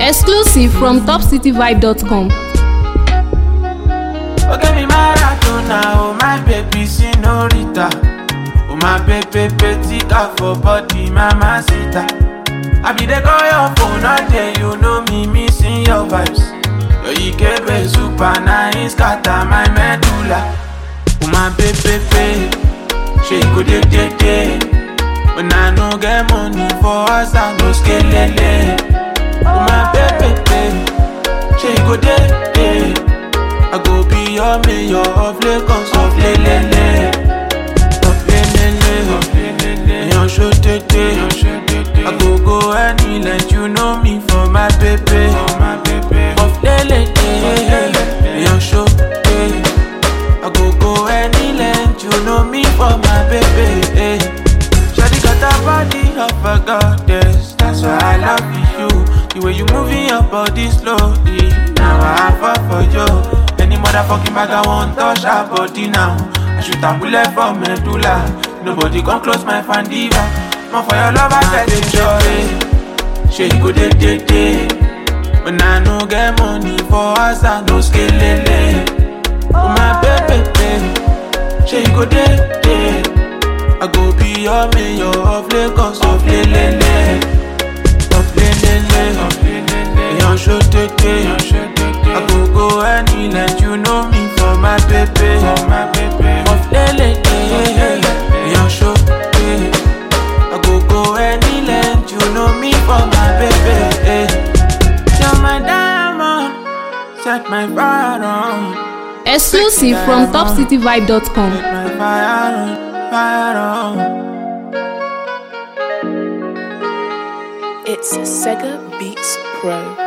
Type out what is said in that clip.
Exclusive from topcityvibe.com. Okay, me Maradona, oh my baby señorita. Oh my baby, tika for body, mama sita. I be the call your phone all day, you know me missing your vibes. Your Ikebe super nice, scatter my medulla. Oh my baby, she go day. When I no get money for us, I no scale. Oh my baby, she go day. I go be your mayor of Lagos, of Lelele. Yon show tete. I go any length, you know me for my baby. Of Lelele. Yon show tete. I go any length, you know me for my baby. Shawty got a body of a goddess, that's why I love you. The way you moving your body slowly, now I fall for you. Any motherfucking bag I want touch her body now. I shoot a bullet for medulla. Nobody come close my fan diva. More for your love I get enjoy. She go day. When I no get money for us I no scale. Oh my baby, she go day. I go be your mayor of Lagos, of Lelele. Yon show tete. I go any length, you know me for my baby. Of Lelele. Yon show tete. I go any length, you know me for my baby. You're my diamond, set my fire on. Exclusive from topcityvibe.com. Set my fire on. It's Sega Beats Pro.